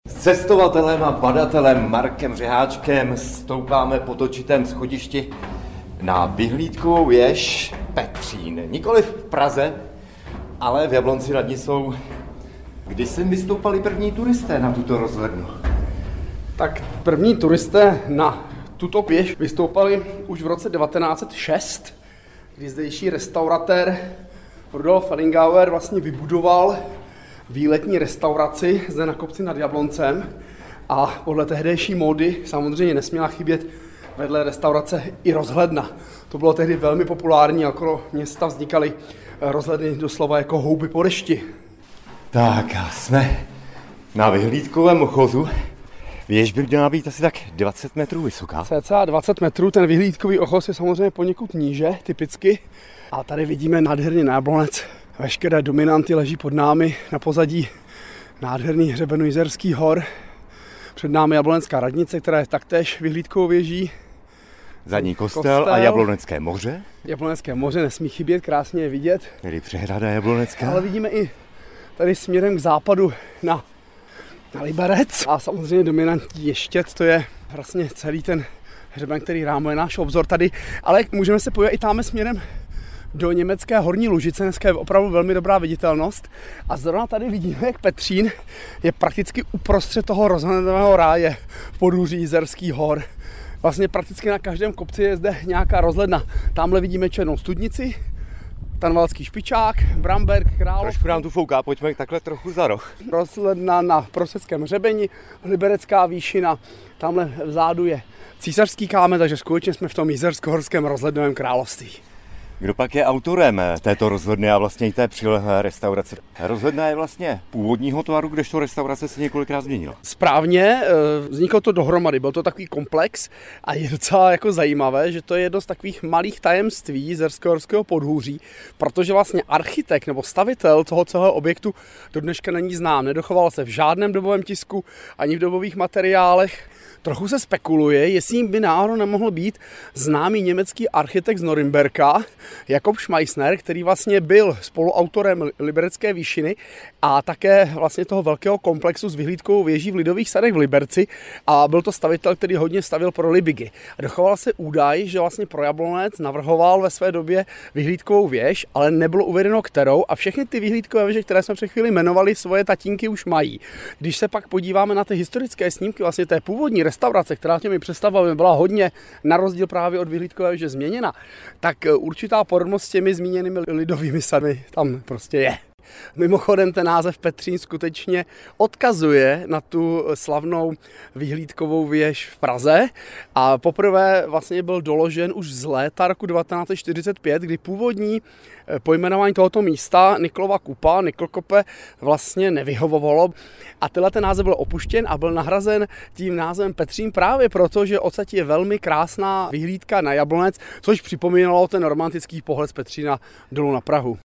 S cestovatelem a badatelem Markem Řeháčkem stoupáme po točitém schodišti na vyhlídkovou věž Petřín. Nikoliv v Praze, ale v Jablonci nad Nisou. Kdy sem vystoupali první turisté na tuto rozhlednu? Tak první turisté na tuto věž vystoupali už v roce 1906, kdy zdejší restauratér Rudolf Fellingauer vlastně vybudoval výletní restauraci zde na kopci nad Jabloncem a podle tehdejší módy samozřejmě nesměla chybět vedle restaurace i rozhledna. To bylo tehdy velmi populární, okolo města vznikaly rozhledny doslova jako houby po dešti. Tak a jsme na vyhlídkovém ochozu. Věž by měla být asi tak 20 metrů vysoká. Cca 20 metrů, ten vyhlídkový ochoz je samozřejmě poněkud níže, typicky. A tady vidíme nádherný Jablonec. Veškeré dominanty leží pod námi, na pozadí nádherný hřeben Jizerských hor. Před námi Jablonecká radnice, která je taktéž vyhlídkovou věží. Za ní kostel a Jablonecké moře. Jablonecké moře nesmí chybět, krásně je vidět. Tedy přehrada Jablonecká. Ale vidíme i tady směrem k západu na Liberec. A samozřejmě dominantní Ještěd, to je vlastně celý ten hřeben, který rámuje náš obzor tady. Ale můžeme se podívat i tam směrem do německé Horní Lužice, dneska je opravdu velmi dobrá viditelnost. A zrovna tady vidíme, jak Petřín je prakticky uprostřed toho rozhledového ráje v podhůří Jizerských hor. Vlastně prakticky na každém kopci je zde nějaká rozhledna. Tamhle vidíme Černou studnici, Tanvalský špičák, Bramberk, Královku. Trošku nám tu fouká, pojďme takhle trochu za roh. Rozhledna na Proseckém hřebeni, Liberecká výšina, tamhle vzadu je Císařský kámen, takže skutečně jsme v tom jizersko-horském rozhlednovém království. Kdo pak je autorem této rozhledny a vlastně i té přilehlé restaurace? Rozhledna je vlastně původního tvaru, kdežto restaurace se několikrát změnila. Správně, vzniklo to dohromady, byl to takový komplex a je docela jako zajímavé, že to je jedno z takových malých tajemství jizersko-horského podhůří, protože vlastně architekt nebo stavitel toho celého objektu do dneška není znám, nedochoval se v žádném dobovém tisku ani v dobových materiálech. Trochu se spekuluje, jestli jim by náhodou nemohl být známý německý architekt z Norimberka, Jakob Schmeissner, který vlastně byl spoluautorem Liberecké výšiny a také vlastně toho velkého komplexu s vyhlídkovou věží v Lidových sadech v Liberci a byl to stavitel, který hodně stavil pro Libigy. A dochoval se údaj, že vlastně pro Jablonec navrhoval ve své době vyhlídkovou věž, ale nebylo uvedeno kterou a všechny ty vyhlídkové věže, které jsme před chvíli jmenovali, svoje tatínky už mají. Když se pak podíváme na ty historické snímky vlastně té původní restaurace, která těmi představami byla hodně na rozdíl právě od vyhlídkové věže změněna, tak určitá podobnost s těmi zmíněnými Lidovými sady tam prostě je. Mimochodem ten název Petřín skutečně odkazuje na tu slavnou vyhlídkovou věž v Praze a poprvé vlastně byl doložen už z léta roku 1945, kdy původní pojmenování tohoto místa Niklova kupa, Niklkope vlastně nevyhovovalo a tenhle ten název byl opuštěn a byl nahrazen tím názvem Petřín právě proto, že odsaď je velmi krásná vyhlídka na Jablonec, což připomínalo ten romantický pohled z Petřína dolů na Prahu.